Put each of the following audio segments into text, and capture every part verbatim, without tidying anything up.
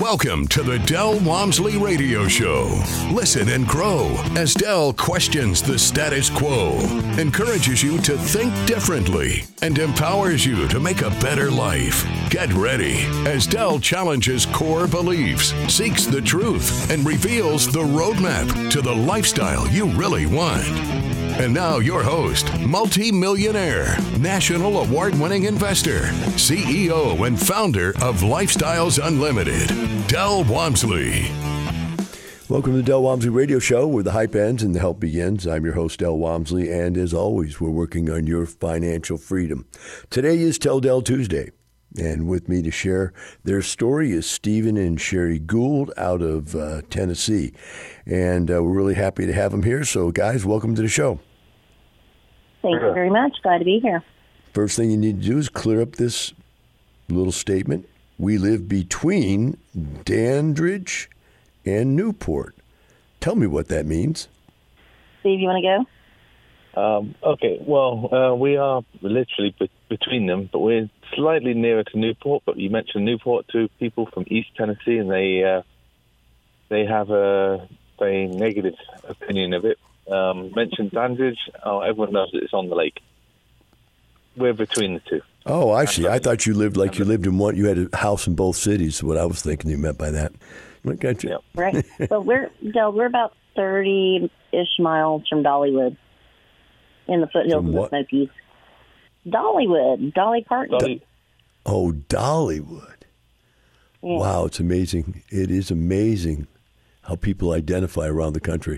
Welcome to the Del Walmsley Radio Show. Listen and grow as Del questions the status quo, encourages you to think differently, and empowers you to make a better life. Get ready as Del challenges core beliefs, seeks the truth, and reveals the roadmap to the lifestyle you really want. And now your host, multi-millionaire, national award-winning investor, C E O and founder of Lifestyles Unlimited, Del Walmsley. Welcome to the Del Walmsley Radio Show, where the hype ends and the help begins. I'm your host, Del Walmsley, and as always, we're working on your financial freedom. Today is Tell Del Tuesday, and with me to share their story is Stephen and Sherry Gould out of uh, Tennessee. And uh, we're really happy to have them here. So, guys, welcome to the show. Thank you very much. Glad to be here. First thing you need to do is clear up this little statement. We live between Dandridge and Newport. Tell me what that means. Steve, you want to go? Um, okay. Well, uh, we are literally be- between them, but we're slightly nearer to Newport. But you mentioned Newport to people from East Tennessee, and they uh, they have a very negative opinion of it. Um, mentioned Dandridge. Oh, everyone knows that it's on the lake. We're between the two. Oh, I see. I thought you lived like you lived in one. You had a house in both cities. What I was thinking you meant by that. I got you. Yep. Right. So we're Del. We're about thirty-ish miles from Dollywood, in the foothills of the Smokies. Dollywood, Dolly Parton. Dolly. Oh, Dollywood. Yeah. Wow, it's amazing. It is amazing how people identify around the country.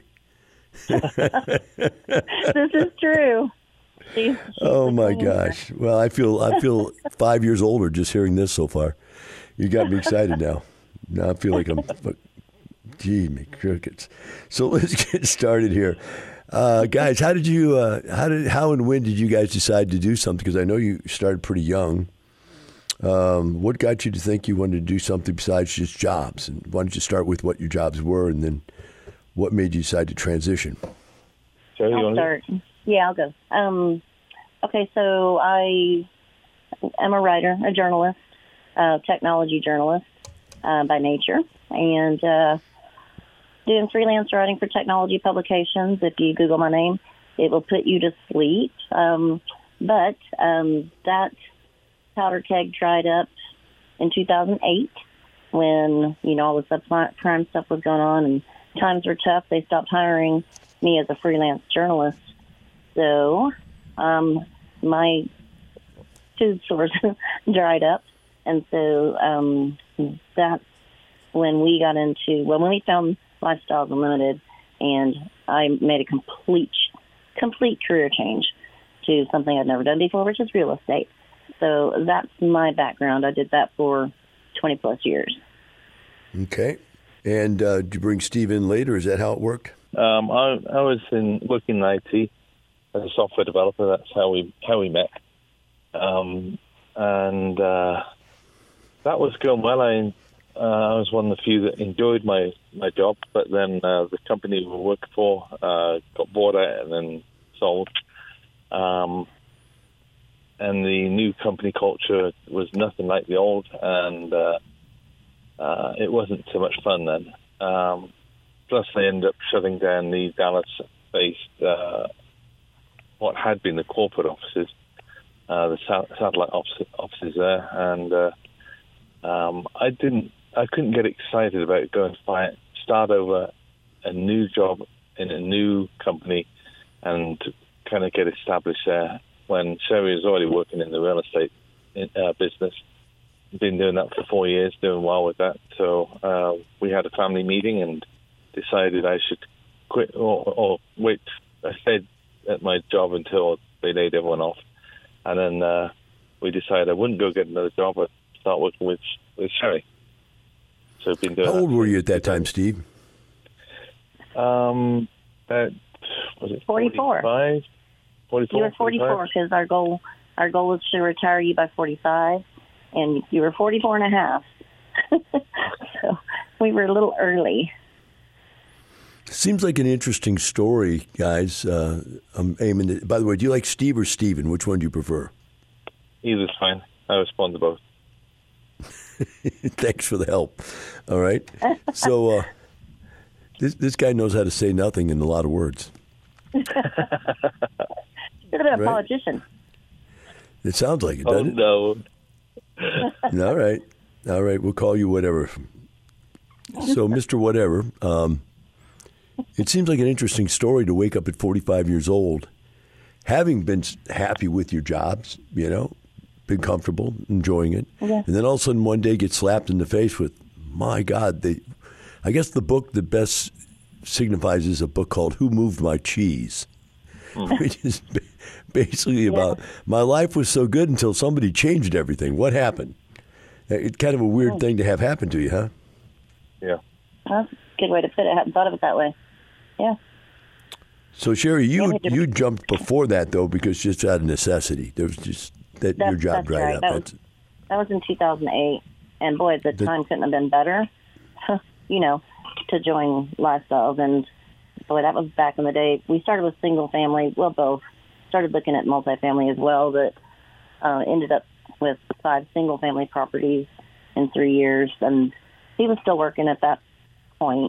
This is true. She's, she's oh my gosh! Well, I feel I feel five years older just hearing this so far. You got me excited now. Now I feel like I'm. Gee, me crickets. So let's get started here, uh, guys. How did you? Uh, how did? How and when did you guys decide to do something? Because I know you started pretty young. Um, what got you to think you wanted to do something besides just jobs? And why don't you start with what your jobs were, and then what made you decide to transition? Sherry, I'll start. Yeah, I'll go. Um, okay, so I am a writer, a journalist, a technology journalist uh, by nature, and uh, doing freelance writing for technology publications. If you Google my name, it will put you to sleep. Um, but um, that powder keg dried up in two thousand eight when, you know, all the subprime stuff was going on and times were tough. They stopped hiring me as a freelance journalist. So um, my food source dried up. And so um, that's when we got into, well, when we found Lifestyles Unlimited, and I made a complete, complete career change to something I'd never done before, which is real estate. So that's my background. I did that for twenty plus years. Okay. And uh, did you bring Steve in later? Is that how it worked? Um, I, I was in working in I T as a software developer. That's how we how we met, um, and uh, that was going well. I uh, I was one of the few that enjoyed my, my job, but then uh, the company we were working for uh, got bought out and then sold. Um, and the new company culture was nothing like the old, and uh, uh, it wasn't so much fun then. Um, plus, they ended up shutting down the Dallas-based, uh, what had been the corporate offices, uh, the sa- satellite office- offices there, and uh, um, I didn't, I couldn't get excited about going to find, start over a new job in a new company and kind of get established there when Sherry was already working in the real estate uh, business. Been doing that for four years, doing well with that. So uh, we had a family meeting and decided I should quit or, or wait. I stayed at my job until they laid everyone off. And then uh, we decided I wouldn't go get another job, but start working with, with Sherry. So I've been doing How old that. were you at that time, Steve? Um, at, was it forty-four. forty-five? forty-four, You were forty-four because our goal, our goal was to retire you by forty-five, and you were forty-four and a half. So we were a little early. Seems like an interesting story, guys. Uh, I'm aiming to, by the way, do you like Steve or Steven? Which one do you prefer? Either's fine. I respond to both. Thanks for the help. All right. So uh, this this guy knows how to say nothing in a lot of words. Should have been a Right. politician. It sounds like it, Oh, doesn't no. it? All right. All right. We'll call you whatever. So, Mister Whatever, um, it seems like an interesting story to wake up at forty-five years old, having been s- happy with your jobs, you know, been comfortable, enjoying it, Yeah. and then all of a sudden one day get slapped in the face with, my God, they, I guess the book that best signifies is a book called Who Moved My Cheese, which is ba- basically about my life was so good until somebody changed everything. What happened? Uh, It's kind of a weird thing to have happen to you, huh? Yeah. That's a good way to put it. I hadn't thought of it that way. Yeah. So Sherry, you Yeah, we you jumped before that though because just out of necessity. There was just that That's- your job that's dried right. up. That was- That's, That was in two thousand eight. And boy, the The- time couldn't have been better, you know, to join Lifestyles. And boy, that was back in the day. We started with single family. Well, both. Started looking at multifamily as well, but uh, ended up with five single family properties in three years. And he was still working at that point.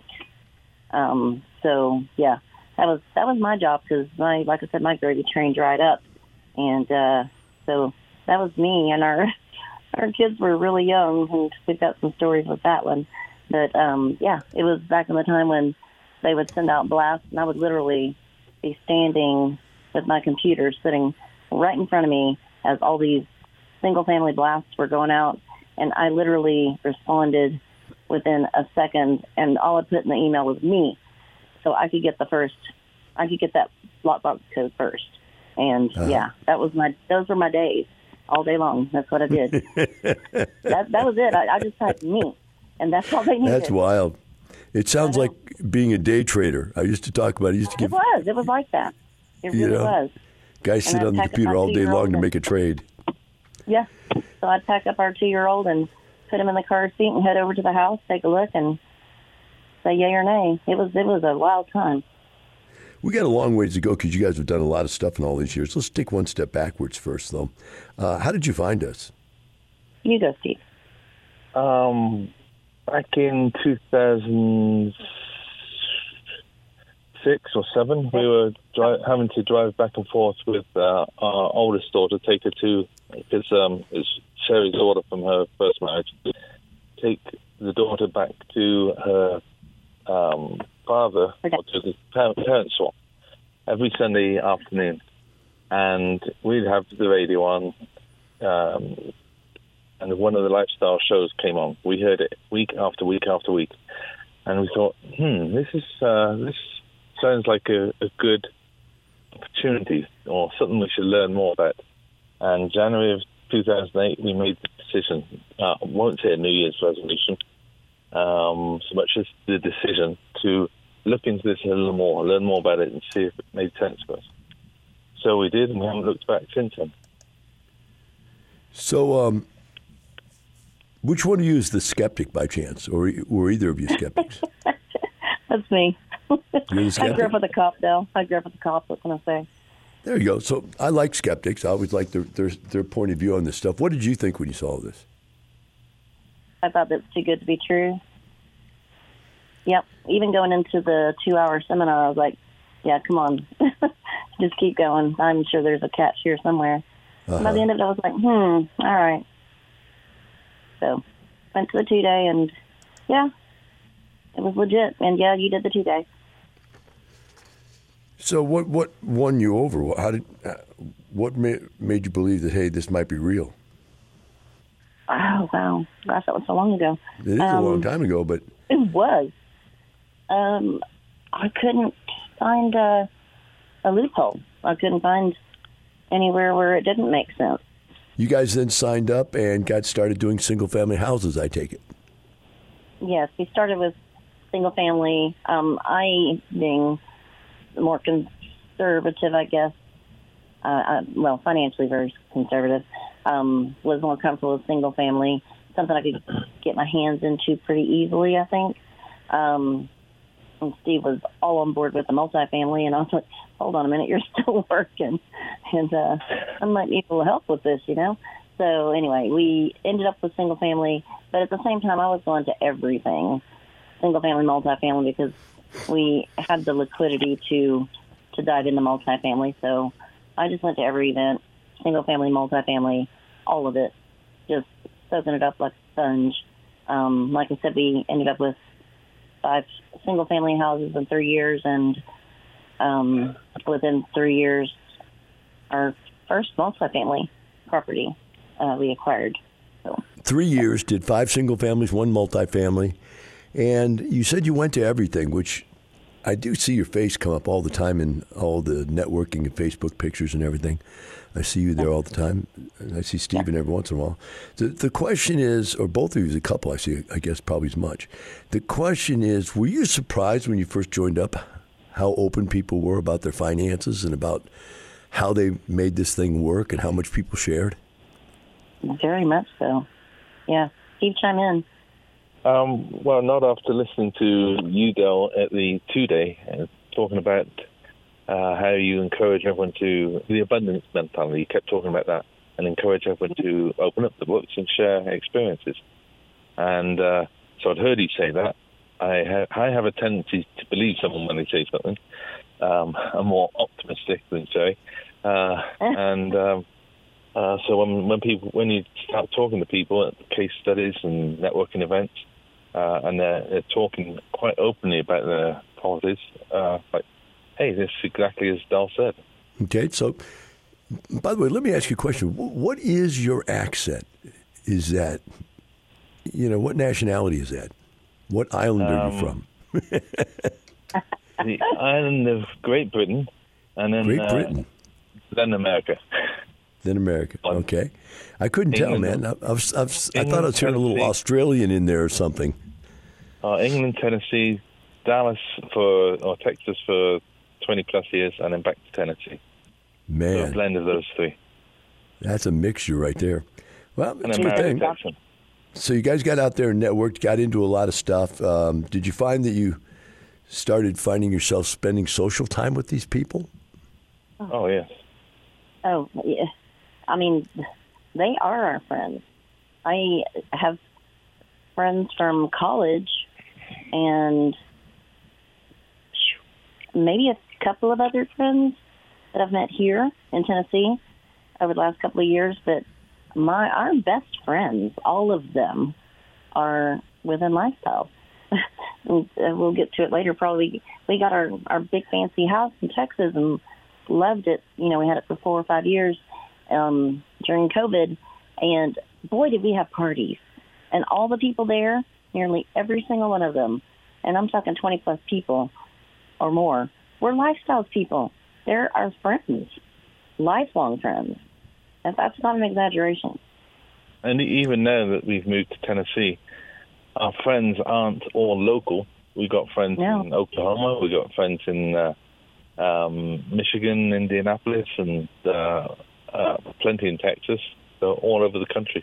Um, so, yeah, that was that was my job because, my, like I said, my gravy train dried up. And uh, so that was me. And our our kids were really young, and we've got some stories with that one. But, um, yeah, it was back in the time when they would send out blasts, and I would literally be standing with my computer sitting right in front of me as all these single-family blasts were going out, and I literally responded within a second, and all I put in the email was me, so I could get the first, I could get that lockbox code first. And, Uh-huh. yeah, that was my, those were my days all day long. That's what I did. that, that was it. I, I just typed me, and that's all they needed. that's wild. It sounds know. like being a day trader. I used to talk about it. I used to It give was. It was like that. It You really know? was. guys sit I'd on the pack up computer my all day two-year-old long to and- make a trade. Yeah. So I'd pack up our two-year-old and put him in the car seat and head over to the house, take a look, and say yay or nay. It was it was a wild time. We got a long ways to go because you guys have done a lot of stuff in all these years. Let's take one step backwards first, though. Uh, how did you find us? You go, Steve. Um, back in two thousand six or seven, we were dri- having to drive back and forth with uh, our oldest daughter, take her to, because um, it's Sherry's daughter from her first marriage, take the daughter back to her um, father, Okay. or to the par- parents' swap, every Sunday afternoon. And we'd have the radio on, um, and one of the lifestyle shows came on. We heard it week after week after week, and we thought, hmm, this is uh, this sounds like a, a good opportunity or something we should learn more about. And January of two thousand eight, we made the decision. Uh, I won't say a New Year's resolution, um, so much as the decision to look into this a little more, learn more about it, and see if it made sense for us. So we did, and we haven't looked back since then. So, um, which one of you is the skeptic by chance, or were either of you skeptics? That's me. You're the I grew skeptic? up with a cop, though. I grew up with a cop. What can I say? There you go. So I like skeptics. I always like their, their their point of view on this stuff. What did you think when you saw this? I thought that's too good to be true. Yep. Even going into the two-hour seminar, I was like, yeah, come on. Just keep going. I'm sure there's a catch here somewhere. Uh-huh. By the end of it, I was like, hmm, all right. So went to the two-day, and, yeah, it was legit. And, yeah, you did the two-day. So what what won you over? How did uh, what made made you believe that hey, this might be real? Oh, wow. Gosh, that was so long ago. It is a Um, long time ago, but It was. Um, I couldn't find a, a loophole. I couldn't find anywhere where it didn't make sense. you guys then signed up and got started doing single family houses. I take it. Yes, we started with single family. Um, I, being more conservative, I guess, uh, I, well, financially very conservative, um, was more comfortable with single family, something I could get my hands into pretty easily, I think. Um, and Steve was all on board with the multifamily, and I was like, hold on a minute, you're still working. And uh, I might need a little help with this, you know? So anyway, we ended up with single family, but at the same time, I was going to everything, single family, multifamily, because we had the liquidity to to dive into multifamily. So I just went to every event, single family, multifamily, all of it, just soaking it up like a sponge. Um, like I said, we ended up with five single family houses in three years, and um, within three years, our first multifamily property uh, we acquired. So. Three years, did five single families, one multifamily, and you said you went to everything, which I do see your face come up all the time in all the networking and Facebook pictures and everything. I see you there all the time, and I see Stephen every once in a while. The, the question is, or both of you as a couple, I see, I guess probably as much. The question is, were you surprised when you first joined up how open people were about their finances and about how they made this thing work and how much people shared? Very much so. Yeah. Steve, chime in. Um, well, not after listening to you, Del, at the two-day, uh, talking about uh, how you encourage everyone to, the abundance mentality, you kept talking about that, and encourage everyone to open up the books and share experiences. And uh, so I'd heard you say that. I, ha- I have a tendency to believe someone when they say something. Um, I'm more optimistic than Jerry. Uh, and um, uh, so when, when people, when you start talking to people at case studies and networking events, uh, and they're, they're talking quite openly about their policies, uh, like, hey, this is exactly as Del said. Okay, so by the way, let me ask you a question. What is your accent? Is that, you know, what nationality is that? What island um, are you from? The island of Great Britain, and then Great Britain, uh, then America. Then America. Okay, I couldn't England, tell, man. I, I, was, I, was, I England, thought I was hearing a little Tennessee. Australian in there or something. Uh, England, Tennessee, Dallas for or Texas for twenty plus years, and then back to Tennessee. Man, so a blend of those three. That's a mixture right there. Well, And it's a good American thing. Texan. So you guys got out there and networked, got into a lot of stuff. Um, did you find that you started finding yourself spending social time with these people? Oh yes. Oh, yeah. I mean, they are our friends. I have friends from college and maybe a couple of other friends that I've met here in Tennessee over the last couple of years, but my our best friends, all of them, are within Lifestyle. We'll get to it later. Probably we got our, our big fancy house in Texas and loved it. You know, we had it for four or five years um, during COVID, and boy, did we have parties. And all the people there, nearly every single one of them, and I'm talking twenty plus people or more, were Lifestyles people. They're our friends, lifelong friends. And that's not an exaggeration. And even now that we've moved to Tennessee, our friends aren't all local. We've got friends No. in Oklahoma, we've got friends in uh, um, Michigan, Indianapolis, and uh, uh, plenty in Texas. So all over the country.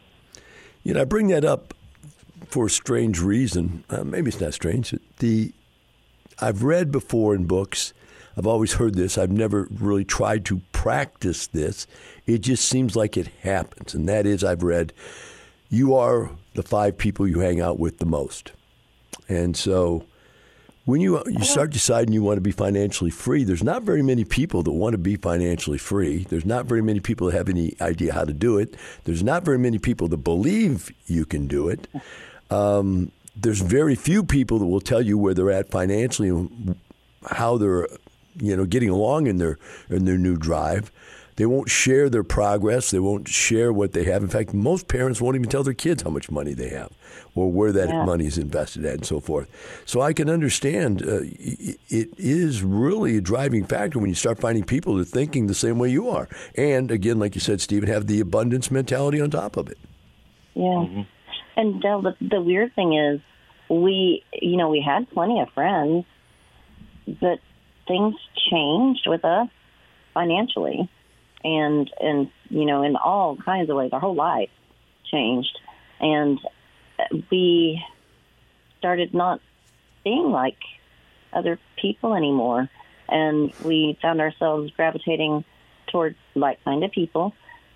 You know, I bring that up for a strange reason. Uh, maybe it's not strange. The I've read before in books. I've always heard this. I've never really tried to practice this. It just seems like it happens. And that is, I've read, you are the five people you hang out with the most. And so when you you start deciding you want to be financially free, there's not very many people that want to be financially free. There's not very many people that have any idea how to do it. There's not very many people that believe you can do it. Um, there's very few people that will tell you where they're at financially and how they're, you know, getting along in their in their new drive. They won't share their progress. They won't share what they have. In fact, most parents won't even tell their kids how much money they have or where that Yeah. money is invested at and so forth. So I can understand uh, it is really a driving factor when you start finding people that are thinking the same way you are. And again, like you said, Stephen, have the abundance mentality on top of it. Yeah. Mm-hmm. And Del, the, the weird thing is, we, you know, we had plenty of friends, but things changed with us financially, and and you know, in all kinds of ways. Our whole life changed, and we started not being like other people anymore, and we found ourselves gravitating towards like-minded people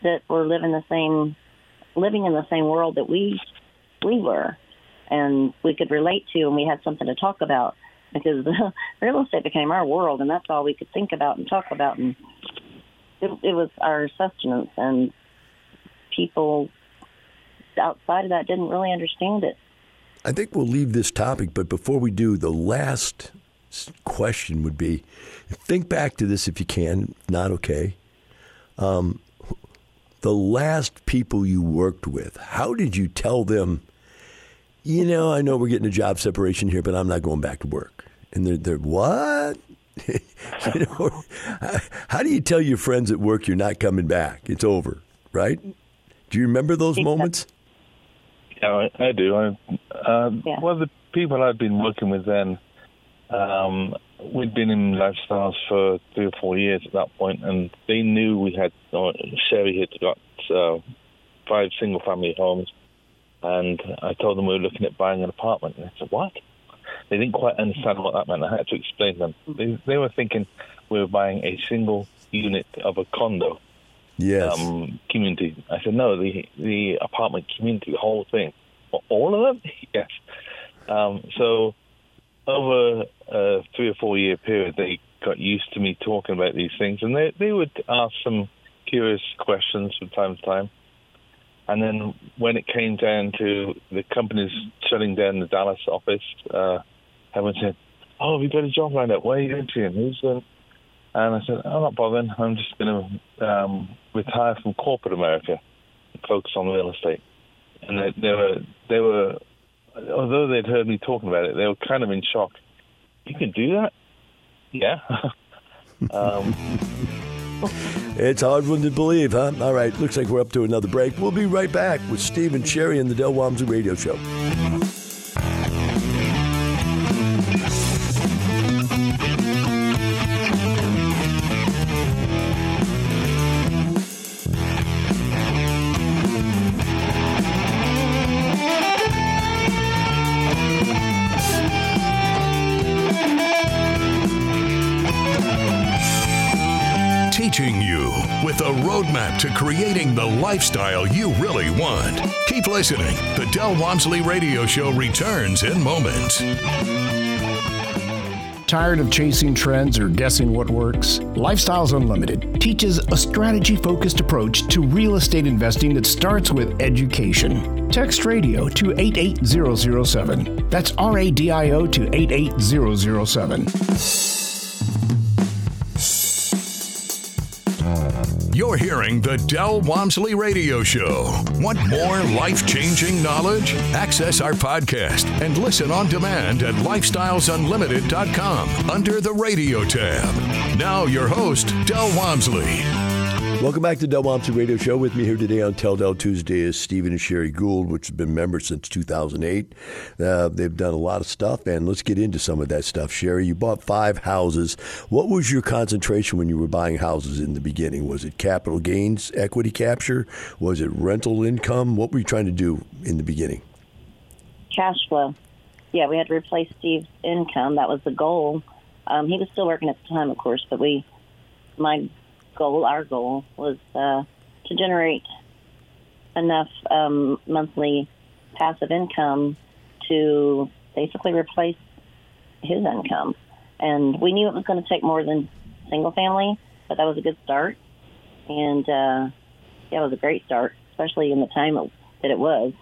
that were living the same, living in the same world that we we were, and we could relate to, and we had something to talk about, because real estate became our world, and that's all we could think about and talk about, and it, it was our sustenance, and people outside of that didn't really understand it. I think we'll leave this topic, but before we do, the last question would be, think back to this if you can, not okay. Um, the last people you worked with, how did you tell them, you know, I know we're getting a job separation here, but I'm not going back to work? And they're, they're what? you know, how, how do you tell your friends at work you're not coming back? It's over, right? Do you remember those moments? Yeah, I, I do. I, um, yeah. Well, the people I'd been working with then, um, we'd been in lifestyles for three or four years at that point, and they knew we had, uh, Sherry had got uh, five single-family homes, and I told them we were looking at buying an apartment. And they said, what? They didn't quite understand what that meant. I had to explain to them. They, they were thinking we were buying a single unit of a condo. Yes. Um, community. I said, no, the the apartment community, the whole thing. All of them? Yes. Um, so over a three or four year period, they got used to me talking about these things, and they, they would ask some curious questions from time to time. And then when it came down to the companies shutting down the Dallas office, uh, everyone said, oh, have you got a job lined up? Where are you interviewing? Who's going? And I said, I'm not bothering. I'm just going to um, retire from corporate America and focus on real estate. And they, they were, they were, although they'd heard me talking about it, they were kind of in shock. You can do that? Yeah. um, It's a hard one to believe, huh? All right, looks like we're up to another break. We'll be right back with Steve and Sherry and the Del Walmsley Radio Show. Teaching you with a roadmap to creating the lifestyle you really want. Keep listening. The Del Walmsley Radio Show returns in moments. Tired of chasing trends or guessing what works? Lifestyles Unlimited teaches a strategy-focused approach to real estate investing that starts with education. Text radio to eight eight zero zero seven. That's R A D I O to eight eight zero zero seven. You're hearing the Del Walmsley Radio Show. Want more life-changing knowledge? Access our podcast and listen on demand at lifestyles unlimited dot com under the radio tab. Now your host, Del Walmsley. Welcome back to the Del Walmsley Radio Show. With me here today on Tell Del Tuesday is Stephen and Sherry Gould, which have been members since two thousand eight. Uh, they've done a lot of stuff, and let's get into some of that stuff. Sherry, you bought five houses. What was your concentration when you were buying houses in the beginning? Was it capital gains, equity capture? Was it rental income? What were you trying to do in the beginning? Cash flow. Yeah, we had to replace Steve's income. That was the goal. Um, he was still working at the time, of course, but we, my goal, our goal was uh, to generate enough um, monthly passive income to basically replace his income. And we knew it was going to take more than single family, but that was a good start. And uh, yeah, it was a great start, especially in the time it, that it was.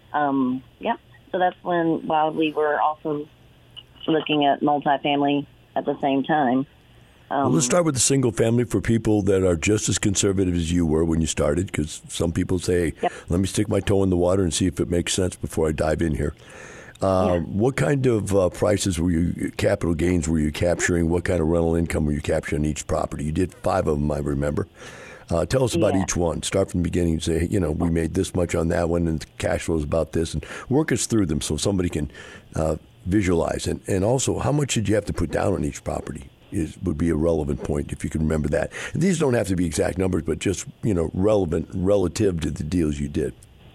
Um, yeah, so that's when, while we were also looking at multifamily at the same time. Um, well, let's start with the single family for people that are just as conservative as you were when you started, because some people say, yep. let me stick my toe in the water and see if it makes sense before I dive in here. Uh, yeah. What kind of uh, prices were you, capital gains were you capturing? What kind of rental income were you capturing on each property? You did five of them, I remember. Uh, tell us about yeah. each one. Start from the beginning and say, you know, we made this much on that one, and the cash flow is about this, and work us through them so somebody can uh, visualize. And, and also, how much did you have to put down on each property? Is would be a relevant point if you can remember that. And these don't have to be exact numbers, but just, you know, relevant relative to the deals you did.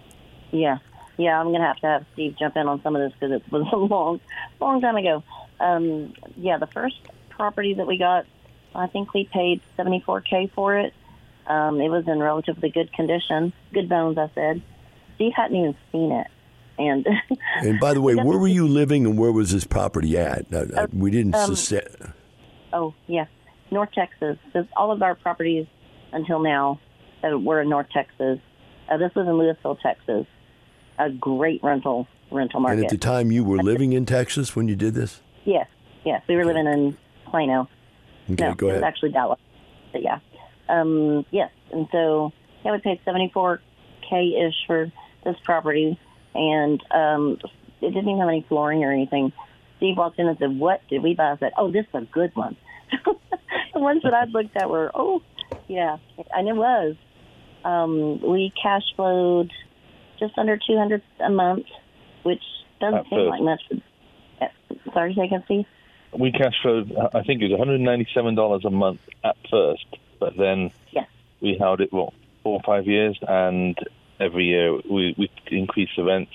Yeah, yeah. I'm gonna have to have Steve jump in on some of this because it was a long, long time ago. Um, yeah, the first property that we got, I think we paid seventy-four K for it, Um, it was in relatively good condition, good bones, I said. Steve hadn't even seen it. And and by the way, where were you living and where was this property at? Uh, uh, we didn't um, sustain. Oh, yeah. North Texas. This, all of our properties until now uh, were in North Texas. Uh, this was in Lewisville, Texas. A great rental rental market. And at the time, you were living in Texas when you did this? Yes, yes. We were okay. living in Plano. Okay, no, go it ahead. was actually Dallas. But yeah. Um, yes, and so yeah, we paid seventy-four K-ish for this property, and um, it didn't even have any flooring or anything. Steve walked in and said, "What did we buy?" I said, "Oh, this is a good one." The ones that I'd looked at were, oh, yeah, and it was. Um, we cash flowed just under two hundred a month, which doesn't At seem first. like much. Sorry, say again, Steve? We cash flowed, I think it was one hundred ninety-seven dollars a month at first, but then Yes. we held it, what, four or five years, and every year we, we increased the rents,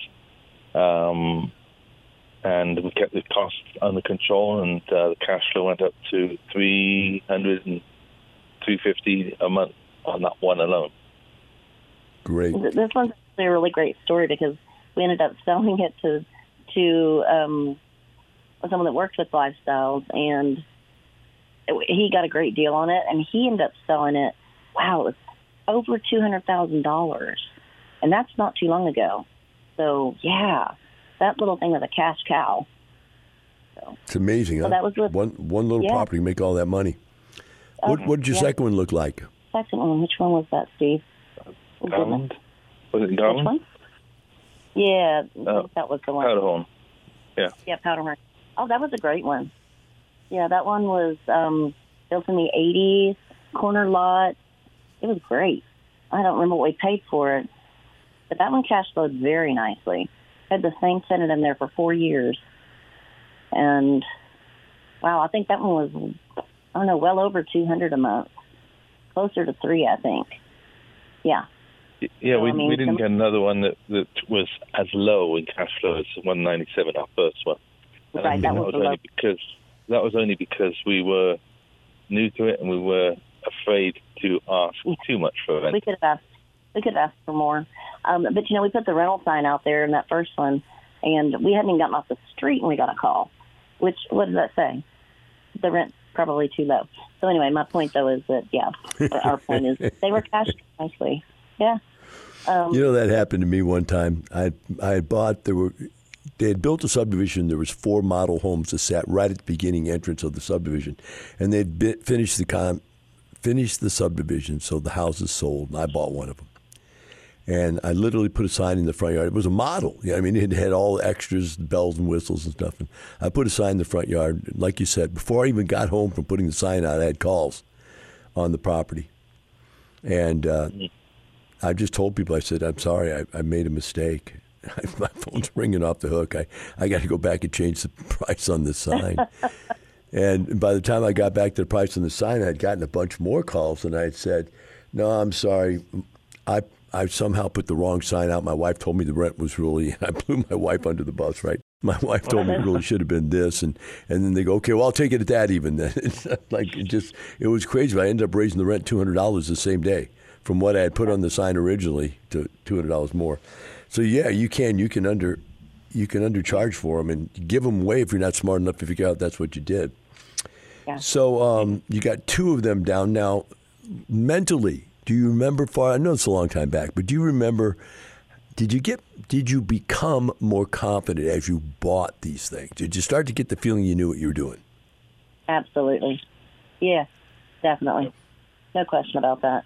um, and we kept the costs under control, and uh, the cash flow went up to three hundred and three fifty a month on that one alone. Great. This one's actually a really great story because we ended up selling it to to um, someone that works with Lifestyles, and it, he got a great deal on it, and he ended up selling it. Wow, it was over two hundred thousand dollars, and that's not too long ago. So yeah, that little thing was a cash cow. So It's amazing, so huh? that was with, one one little yeah. property make all that money. What Okay, what did your yeah. second one look like? Second one, which one was that, Steve? Oh, goodness. Garland? Was it Which Garland? one? Yeah, I Oh, think that was the one. Powderhorn. Yeah. Yeah, Powderhorn. Oh, that was a great one. Yeah, that one was um, built in the eighties, corner lot. It was great. I don't remember what we paid for it, but that one cash flowed very nicely. Had the same tenant in there for four years. And, wow, I think that one was, I don't know, well over two hundred a month. Closer to three, I think. Yeah. Yeah, So, we I mean, we didn't some- get another one that, that was as low in cash flow as one ninety-seven, our first one. And I Right, think that that was was the low. only because that was only because we were new to it and we were afraid to ask too much for rent. We could have asked. We could have asked for more, um, but you know, we put the rental sign out there in that first one, and we hadn't even gotten off the street when we got a call. Which, what does that say? The rent's probably too low. So anyway, my point though is that yeah, our point is they were cashed nicely. Yeah. Um, You know, that happened to me one time. I I had bought there were they had built a subdivision. There was four model homes that sat right at the beginning entrance of the subdivision, and they'd been, finished the con, finished the subdivision, so the houses sold. And I bought one of them, and I literally put a sign in the front yard. It was a model. Yeah, I mean, it had all the extras, bells and whistles and stuff. And I put a sign in the front yard. Like you said, before I even got home from putting the sign out, I had calls on the property, and. Uh, I just told people, I said, I'm sorry, I, I made a mistake. My phone's ringing off the hook. I, I got to go back and change the price on the sign. And by the time I got back to the price on the sign, I had gotten a bunch more calls, and I had said, no, I'm sorry. I I somehow put the wrong sign out. My wife told me the rent was really, I blew my wife under the bus, right? My wife told me it really should have been this. And, and then they go, okay, well, I'll take it at that even then. It's like, it just, it was crazy. I ended up raising the rent two hundred dollars the same day, from what I had put on the sign originally to two hundred dollars more. So yeah, you can you can under you can undercharge for them and give them away if you're not smart enough to figure out that's what you did. Yeah. So um, you got two of them down now. Mentally, do you remember far? I know it's a long time back, but do you remember? Did you get? Did you become more confident as you bought these things? Did you start to get the feeling you knew what you were doing? Absolutely. Yeah, definitely. No question about that.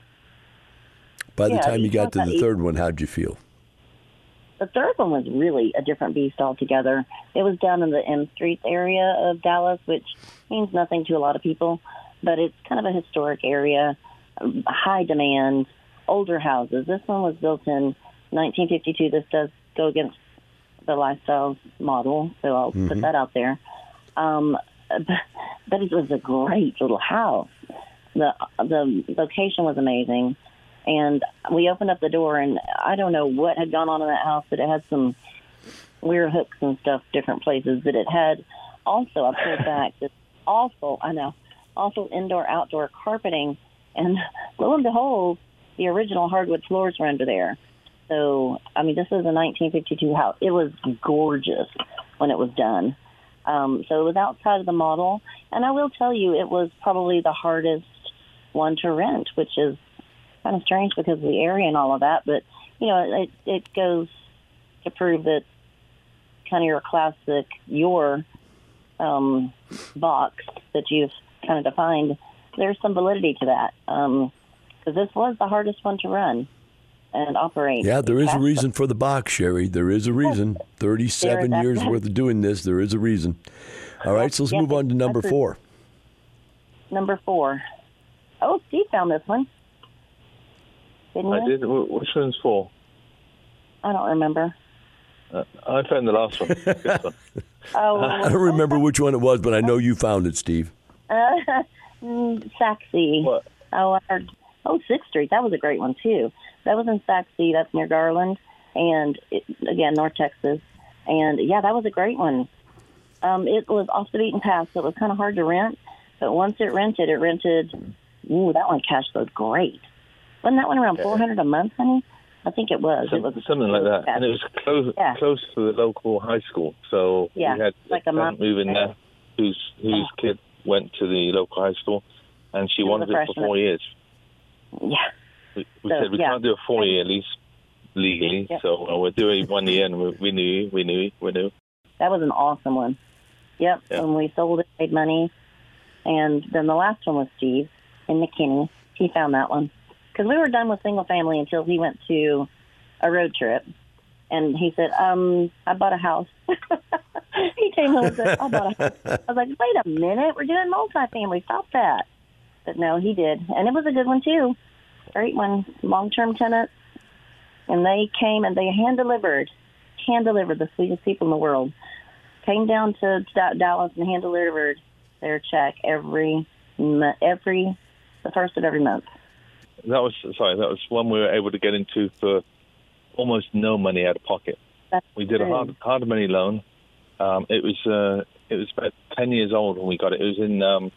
By the Yeah, time you you got to talk the about third one, how did you feel? The third one was really a different beast altogether. It was down in the M Street area of Dallas, which means nothing to a lot of people, but it's kind of a historic area, um, high demand, older houses. This one was built in nineteen fifty-two. This does go against the Lifestyles model, so I'll Mm-hmm. put that out there. Um, but, but it was a great little house. The the location was amazing. And we opened up the door, and I don't know what had gone on in that house, but it had some weird hooks and stuff, different places. But it had also, I pulled back, this awful, I know, awful indoor-outdoor carpeting. And lo and behold, the original hardwood floors were under there. So, I mean, this is a nineteen fifty-two house. It was gorgeous when it was done. Um, so it was outside of the model. And I will tell you, it was probably the hardest one to rent, which is kind of strange because of the area and all of that. But, you know, it, it goes to prove that kind of your classic, your um, box that you've kind of defined, there's some validity to that. Um, because this was the hardest one to run and operate. Yeah, there is a reason for the box, Sherry. There is a reason. thirty-seven years worth of doing this, there is a reason. All right, so let's move on to number four. Number four. Oh, Steve found this one. Didn't I you? did. Wh- Which one's four? I don't remember. Uh, I found the last one. This one. Oh, I don't remember which one it was, but I know you found it, Steve. uh, mm, Saxe. What? Oh, I heard, oh, Sixth Street. That was a great one, too. That was in Saxe. That's near Garland. And, it, again, North Texas. And, yeah, that was a great one. Um, it was off the beaten path, so it was kind of hard to rent. But once it rented, it rented, ooh, that one cash flowed great. Wasn't that one around four hundred dollars a month, honey? I think it was. Some, it was something like that. And it was close yeah. close to the local high school. So yeah, we had like a month move in there whose, whose oh. kid went to the local high school, and she, she wanted it for four years. Yeah. We, we so, said we yeah. can't do a four-year lease legally, yep. so uh, we're doing one year, and we, we knew, we knew, we knew. That was an awesome one. Yep, yeah. When we sold it, made money. And then the last one was Steve in McKinney. He found that one. Because we were done with single family until he went to a road trip. And he said, um, I bought a house. He came home and said, I bought a house. I was like, wait a minute, we're doing multifamily. Stop that. But no, he did. And it was a good one, too. Great one. Long-term tenants. And they came and they hand-delivered, hand-delivered the sweetest people in the world. Came down to Dallas and hand-delivered their check every, every, the first of every month. That was, sorry, that was one we were able to get into for almost no money out of pocket. That's we did true. a hard, hard money loan. Um, it was uh, it was about ten years old when we got it. It was in, um,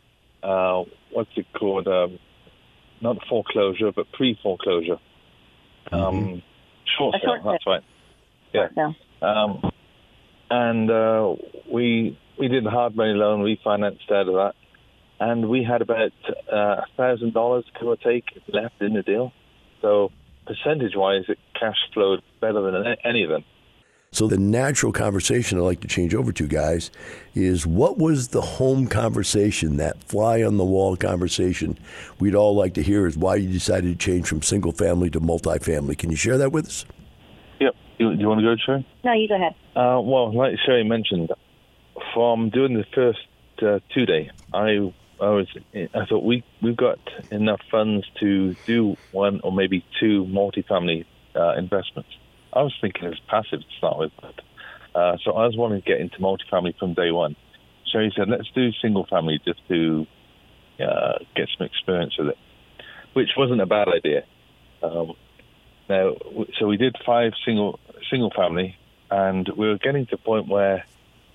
uh, what's it called? Um, not foreclosure, but pre-foreclosure. Um, mm-hmm. Short sale, that's right. Yeah. Short um, and uh, we we did a hard money loan, refinanced out of that. And we had about uh, one thousand dollars, give or take, left in the deal. So percentage-wise, it cash flowed better than any of them. So the natural conversation I'd like to change over to, guys, is what was the home conversation, that fly-on-the-wall conversation we'd all like to hear is why you decided to change from single-family to multifamily. Can you share that with us? Yep. You, you want to go, Sherry? No, you go ahead. Uh, well, like Sherry mentioned, from doing the first uh, two-day, I... I was. I thought we we've got enough funds to do one or maybe two multifamily uh, investments. I was thinking it was passive to start with, but, uh, so I was wanting to get into multifamily from day one. So he said, "Let's do single family just to uh, get some experience with it," which wasn't a bad idea. Um, now, so we did five single single family, and we were getting to the point where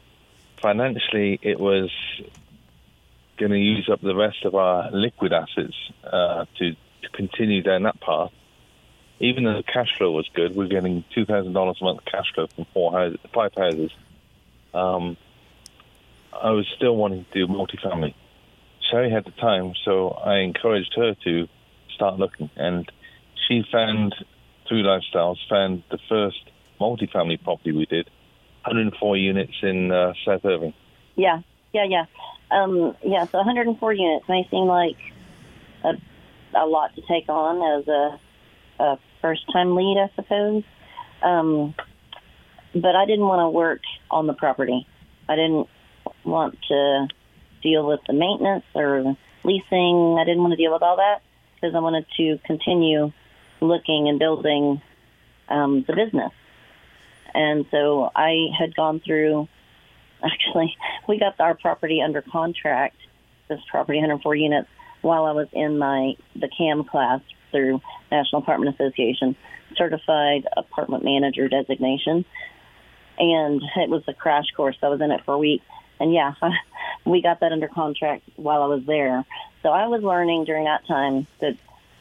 financially it was going to use up the rest of our liquid assets uh, to, to continue down that path. Even though the cash flow was good, we're getting two thousand dollars a month cash flow from four houses, five houses. Um, I was still wanting to do multifamily. Sherry had the time, so I encouraged her to start looking. And she found, through Lifestyles, found the first multifamily property we did, one hundred four units in uh, South Irving. Yeah, yeah, yeah. Um, yeah, so one hundred four units may seem like a, a lot to take on as a, a first-time lead, I suppose. Um, but I didn't want to work on the property. I didn't want to deal with the maintenance or leasing. I didn't want to deal with all that because I wanted to continue looking and building um, the business. And so I had gone through... Actually, we got our property under contract, this property, one hundred four units, while I was in my the C A M class through National Apartment Association, Certified Apartment Manager designation. And it was a crash course. I was in it for a week. And, yeah, we got that under contract while I was there. So I was learning during that time that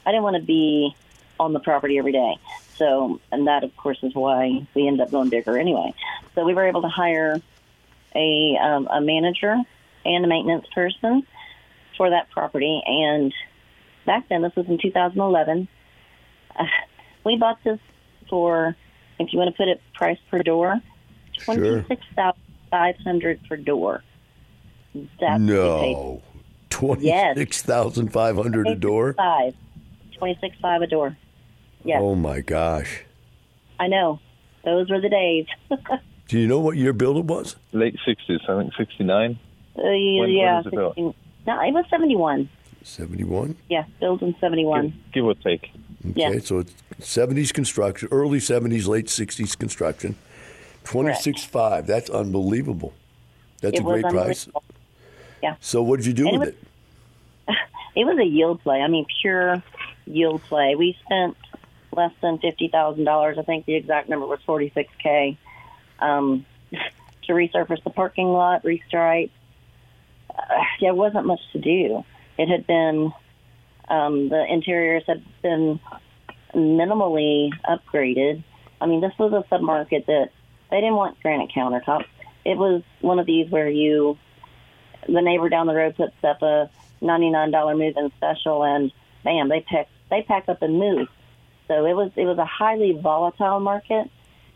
I didn't want to be on the property every day. So, and that, of course, is why we ended up going bigger anyway. So we were able to hire a, um, a manager and a maintenance person for that property. And back then, this was in two thousand eleven, uh, we bought this for, if you want to put it price per door, twenty-six thousand five hundred dollars per door. That's no. twenty-six thousand five hundred dollars a door? twenty-six thousand five hundred dollars a door. Yes. Oh, my gosh. I know. Those were the days. Do you know what year build it was? Late sixties, I think sixty-nine. Uh, when, yeah. when was it built? No, it was seventy-one. seventy-one? Yeah, built in seventy-one. Give, give or take. Okay, Yeah. so it's seventies construction, early seventies, late sixties construction. twenty-six five. That's unbelievable. That's It a was great price. unbelievable. Yeah. So what did you do And it with was- it? It was a yield play. I mean, pure yield play. We spent less than fifty thousand dollars. I think the exact number was forty-six thousand dollars um, to resurface the parking lot, restripe. Uh, there wasn't much to do. It had been, um, the interiors had been minimally upgraded. I mean, this was a submarket that they didn't want granite countertops. It was one of these where you, the neighbor down the road puts up a ninety-nine dollars move-in special, and bam, they pack they pack up and move. So it was it was a highly volatile market,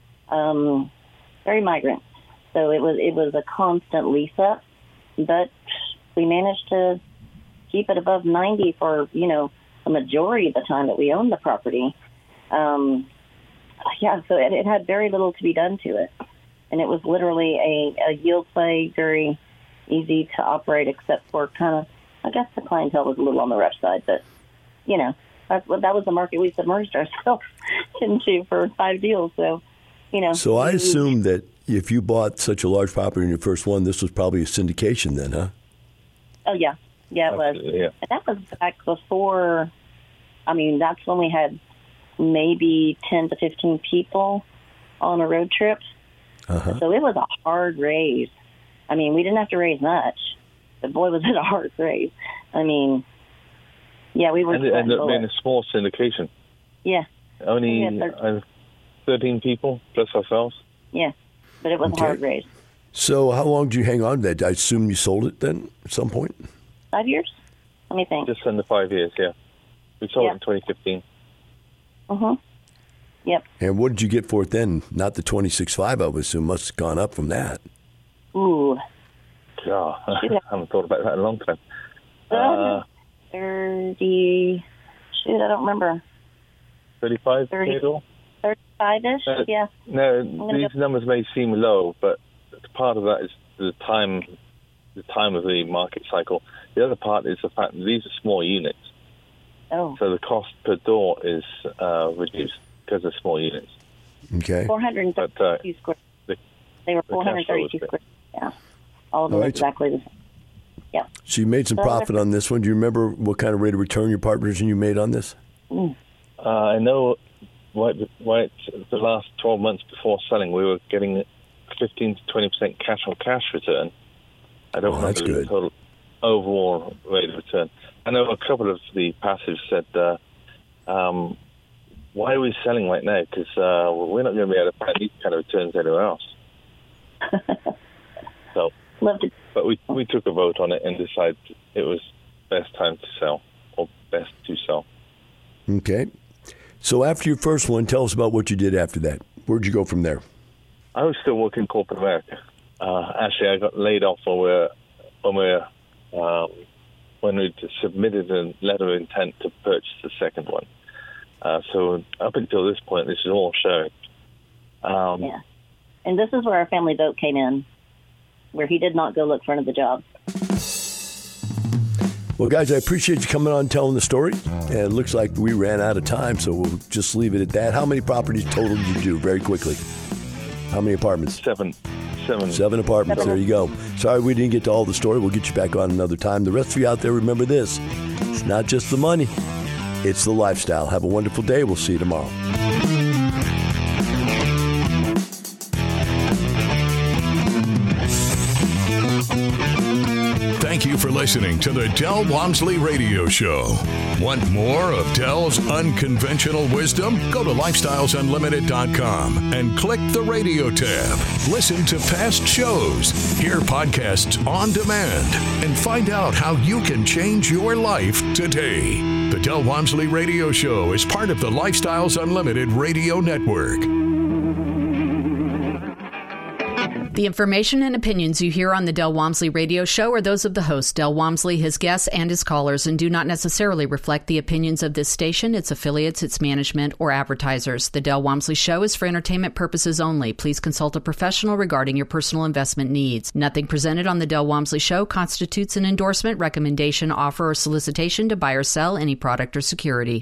um, very migrant. So it was it was a constant lease up, but we managed to keep it above ninety for you know the majority of the time that we owned the property. Um, yeah, so it, it had very little to be done to it, and it was literally a, a yield play, very easy to operate, except for kind of. I guess the clientele was a little on the rough side, but, you know, that's, that was the market we submerged ourselves into for five deals. So, you know. So I we- assume that if you bought such a large property in your first one, this was probably a syndication then, huh? Oh, yeah. Yeah, it was. Absolutely, yeah. And that was back before, I mean, that's when we had maybe ten to fifteen people on a road trip. Uh-huh. So it was a hard raise. I mean, we didn't have to raise much. But boy, was it a hard raise. I mean, yeah, we were. And it ended up sweating being a small syndication. Yeah, Only Yeah, thirteen. uh, thirteen people plus ourselves. yeah, but it was Okay. a hard raise. So how long did you hang on to that? I assume you sold it then at some point? Five years? Let me think. Just under five years, yeah. We sold Yeah. it in twenty fifteen. Uh-huh. Yep. And what did you get for it then? Not the twenty-six five, I would assume. Must have gone up from that. Ooh. God, I haven't thought about that in a long time. Uh, Uh, thirty. Shoot, I don't remember. thirty-five, thirty. Theodore? Thirty-five-ish. Uh, Yeah. No, gonna these go- numbers may seem low, but part of that is the time, the time of the market cycle. The other part is the fact that these are small units, Oh. so the cost per door is uh, reduced because of small units. Okay. Four hundred and But, uh, thirty-two square. the- They were the four hundred and thirty-two cash flow square. Yeah. All of them All right. exactly the same. Yeah. So you made some So profit they're- on this one. Do you remember what kind of rate of return your partners and you made on this? Uh, I know right, right the last twelve months before selling, we were getting fifteen to twenty percent cash on cash return. I don't Oh, remember that's the good. total overall rate of return. I know a couple of the passives said, uh, um, why are we selling right now? Because uh, we're not going to be able to find these kind of returns anywhere else. So, Love to. but we, we took a vote on it and decided it was best time to sell, or best to sell. Okay. So after your first one, tell us about what you did after that. Where'd you go from there? I was still working in corporate America. Uh, actually, I got laid off when we were, when we were, um, when we submitted a letter of intent to purchase the second one. Uh, so up until this point, this is all showing. Um, Yeah. And this is where our family vote came in, where he did not go look for another job. Well, guys, I appreciate you coming on and telling the story. And it looks like we ran out of time, so we'll just leave it at that. How many properties total did you do, very quickly? How many apartments? Seven, seven. Seven apartments. There you go. Sorry we didn't get to all the story. We'll get you back on another time. The rest of you out there, remember this. It's not just the money. It's the lifestyle. Have a wonderful day. We'll see you tomorrow. Thank Thank you for listening to the Del Walmsley Radio Show. Want more of Del's unconventional wisdom? Go to lifestyles unlimited dot com and click the radio tab. Listen to past shows, hear podcasts on demand, and find out how you can change your life today. The Del Walmsley Radio Show is part of the Lifestyles Unlimited Radio Network. The information and opinions you hear on the Del Walmsley Radio Show are those of the host, Del Walmsley, his guests, and his callers, and do not necessarily reflect the opinions of this station, its affiliates, its management, or advertisers. The Del Walmsley Show is for entertainment purposes only. Please consult a professional regarding your personal investment needs. Nothing presented on the Del Walmsley Show constitutes an endorsement, recommendation, offer, or solicitation to buy or sell any product or security.